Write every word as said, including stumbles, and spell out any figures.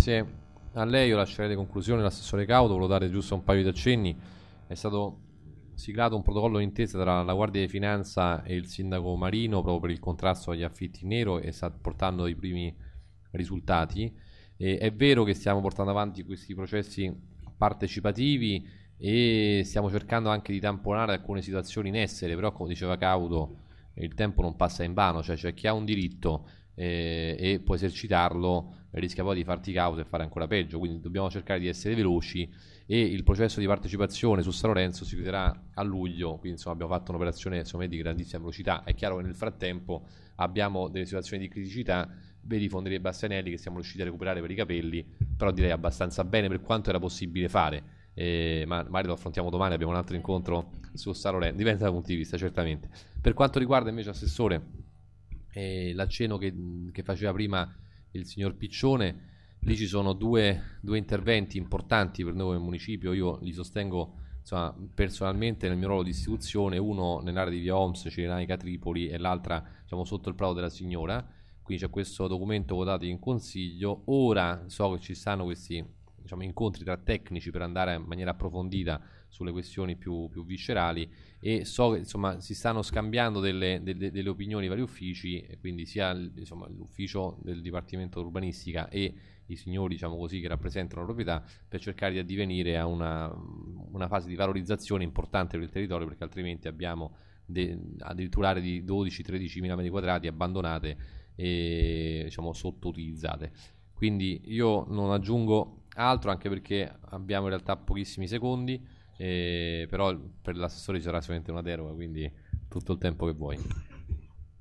grazie a lei. Io lascerei le conclusioni dell'assessore Caudo, volevo dare giusto un paio di accenni. È stato siglato un protocollo d'intesa tra la Guardia di Finanza e il sindaco Marino proprio per il contrasto agli affitti in nero e sta portando i primi risultati. E è vero che stiamo portando avanti questi processi partecipativi e stiamo cercando anche di tamponare alcune situazioni in essere, però come diceva Caudo il tempo non passa in vano, cioè c'è chi ha un diritto eh, e può esercitarlo rischia poi di farti causa e fare ancora peggio, quindi dobbiamo cercare di essere veloci e il processo di partecipazione su San Lorenzo si chiuderà a luglio, quindi insomma abbiamo fatto un'operazione me, di grandissima velocità. È chiaro che nel frattempo abbiamo delle situazioni di criticità, vedi Fonderia Bastianelli che siamo riusciti a recuperare per i capelli, però direi abbastanza bene per quanto era possibile fare. Eh, ma magari lo affrontiamo domani, abbiamo un altro incontro su San Lorenzo, dipende dai punti di vista certamente. Per quanto riguarda invece Assessore eh, l'accenno che, che faceva prima il signor Piccione, lì ci sono due, due interventi importanti per noi come municipio, io li sostengo insomma, personalmente nel mio ruolo di istituzione, uno nell'area di via Oms, Cirenaica Tripoli e l'altra diciamo, sotto il Prato della Signora, quindi c'è questo documento votato in consiglio. Ora so che ci stanno questi diciamo, incontri tra tecnici per andare in maniera approfondita sulle questioni più, più viscerali e so che insomma si stanno scambiando delle, delle, delle opinioni vari uffici, e quindi sia insomma, l'ufficio del Dipartimento Urbanistica e i signori diciamo così che rappresentano la proprietà per cercare di addivenire a una, una fase di valorizzazione importante per il territorio, perché altrimenti abbiamo de, addirittura aree di dodici tredici mila metri quadrati abbandonate e diciamo sottoutilizzate. Quindi io non aggiungo altro, anche perché abbiamo in realtà pochissimi secondi, eh, però per l'assessore ci sarà sicuramente una deroga, quindi tutto il tempo che vuoi.